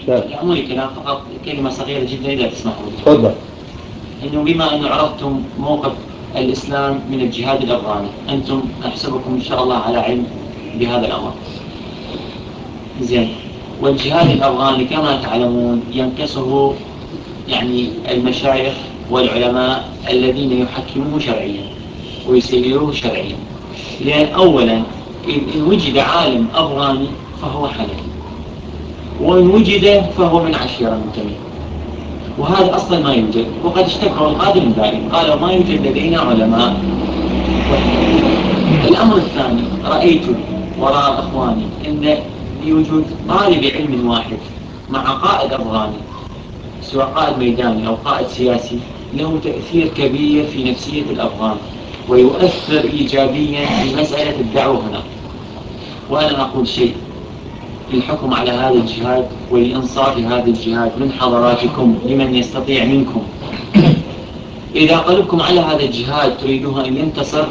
الإسلام. لا مو كلام فقط، كلمة صغيرة جدا إذا تسمحوا لي. تفضل. إنه بما أنه عرفتم موقف الإسلام من الجهاد الأفغاني، أنتم أحسبكم إن شاء الله على علم بهذا الأمر. زين. والجهاد الأفغاني كما تعلمون ينقصه يعني المشايخ والعلماء الذين يحكموه شرعيا ويسيروه شرعيا. لأن أولا إن وجد عالم أفغاني فهو حنفي، وإن وجد فهو من عشيرة منتمية، وهذا أصلا ما يوجد. وقد اشتكوا القاضي من ذلك، قالوا ما يوجد لدينا علماء. الأمر الثاني، رأيت وراء أخواني أن يوجد طالب علم واحد مع قائد أفغاني، سواء قائد ميداني أو قائد سياسي، له تأثير كبير في نفسية الأفغان ويؤثر إيجابيا في مسألة الدعوة هنا. وأنا أقول شيء للحكم على هذا الجهاد ولإنصاف هذا الجهاد من حضراتكم لمن يستطيع منكم، إذا قلبكم على هذا الجهاد تريدوها أن ينتصر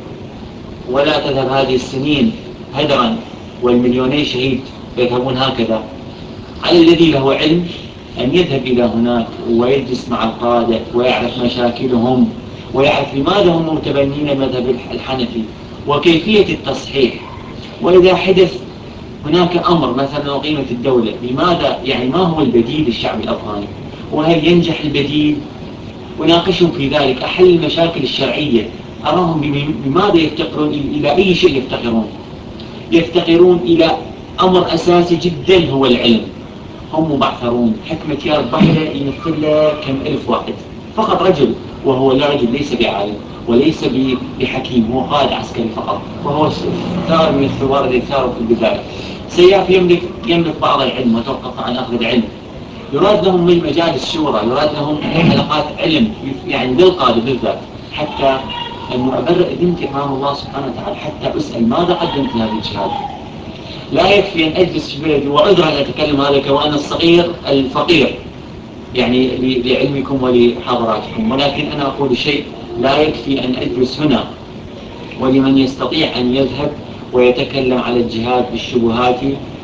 ولا تذهب هذه السنين هدرا والمليوني شهيد يذهبون هكذا، على الذي له علم أن يذهب إلى هناك ويجلس مع القادة ويعرف مشاكلهم ويعرف لماذا هم متبنين المذهب الحنفي وكيفية التصحيح. وإذا حدث هناك أمر مثلا قيمة الدولة، لماذا يعني ما هو البديل للشعب الأفغاني وهل ينجح البديل، وناقشهم في ذلك، أحل المشاكل الشرعية، أراهم بماذا يفتقرون، إلى أي شيء يفتقرون. يفتقرون إلى أمر أساسي جدا هو العلم. هم مبعثرون، حكمة يا ربحلة يمثل له كم ألف واحد، فقط رجل، وهو لا رجل ليس بعالم وليس بحكيم، هو قائد عسكري فقط، وهو ثار من الثوار الذي ثاروا في البداية. سياف يملك بعض العلم وتوقف عن أخذ العلم. يراد لهم من مجالس شورى، يراد لهم حلقات علم يعني للقادة بالذات، حتى أنه أبرئ ذمتي أمام الله سبحانه وتعالى، حتى أسأل ماذا قدمت لهذا الجهاد. لا يكفي أن أجلس في بلدي وعذرا أن أتكلم هذا كوأنا الصغير الفقير يعني لعلمكم ولحضراتكم، ولكن أنا أقول شيء، لا يكفي أن أجلس هنا ولمن يستطيع أن يذهب ويتكلم على الجهاد بالشبهات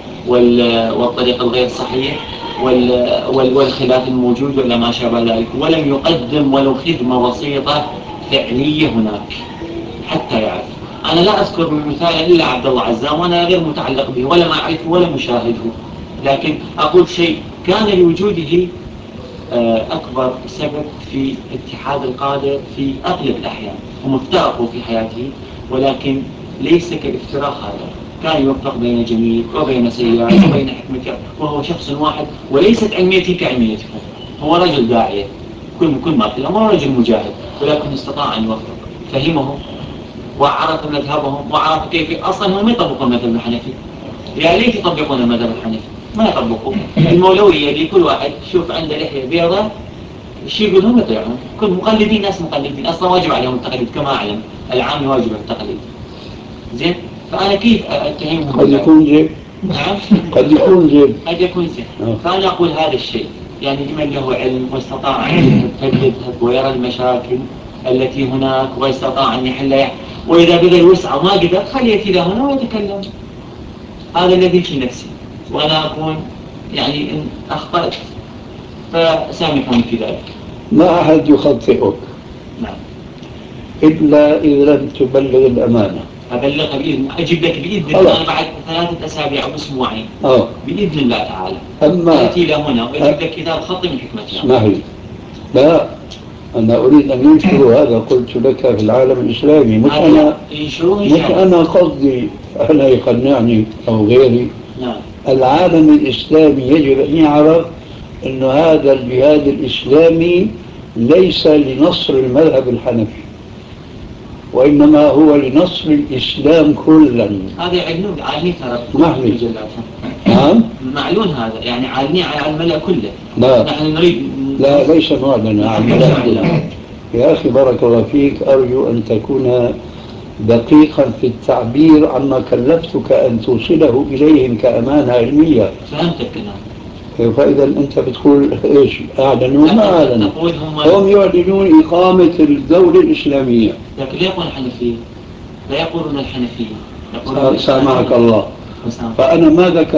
والطريق الغير صحيح والخلاف الموجود ولا ما شابه ذلك، ولم يقدم ولو خدمة بسيطة فعلية هناك حتى يعرف. أنا لا أذكر من مثال إلا عبد الله عزام، وأنا غير متعلق به ولا ما أعرفه ولا مشاهده، لكن أقول شيء كان لوجوده أكبر سبب في اتحاد القادة في أغلب الأحيان. هم افترقوا في حياته ولكن ليس كالافتراق هذا، كان يوفق بين جميل وبين سيئات وبين حكمة، وهو شخص واحد وليست علميتي كعلميتكم. هو رجل داعية كل ما في الأمر، رجل مجاهد، ولكن استطاع أن يوفق، فهمهم وعرف مذهبهم وعرف كيف أصلا هم يطبقون المذهب الحنفي. يا ليت يطبقون المذهب الحنفي، ما يطبقوا المولوية دي. كل واحد شوف عنده لحية بيضاء الشيء يقول هم يطيعون، كل مقلدين، ناس مقلدين أصلا واجب عليهم التقليد كما أعلم العام واجب التقليد. زين، فأنا كيف أتهمهم؟ قد يكون زين، قد يكون زين، قد يكون زين. فأنا أقول هذا الشيء يعني لمن له علم واستطاع أن يذهب فليذهب ويرى المشاكل التي هناك ويستطاع أن يحلها، وإذا بذل وسع وما قدر خليه إلى هنا ويتكلم. هذا الذي في نفسي، وأنا أكون يعني إن أخطأت فسامحوني في ذلك. ما أحد يخطئك. نعم. إلا إذا لم تبلغ الأمانة. أبلغ بإذن، أجيب لك بإذن الله بعد 3 أسابيع أو أسبوعين بإذن الله تعالى. أما أتي إلى هنا وأجيب لك كتاب خطي من حكمتها. اسمح لي، لا، أنا أريد أن ينشروا هذا، قلت لك في العالم الإسلامي، مش أنا قصدي أنا يقنعني أو غيري. نعم. العالم الإسلامي يجب أن يعرف أن هذا الجهاد الإسلامي ليس لنصر المذهب الحنفي، وإنما هو لنصر الإسلام كلا. هذا يعلنون عالمين ترى نعم، معلون هذا يعني عالمين على الملأ كله. لا نحن نريد لا، ليس معلنا على الملأ كله. يا أخي بارك الله فيك، أرجو أن تكون دقيقا في التعبير عما كلفتك أن توصله إليهم كأمانة علمية. فهمتك أنا. فإذا أنت بتقول إيش أعلنوا؟ ما أعلنوا، هم يعلنون إقامة الدولة الإسلامية. لكن لا يقولون الحنفية، لا يقولون الحنفية، سامحك الله. فأنا ما ذكر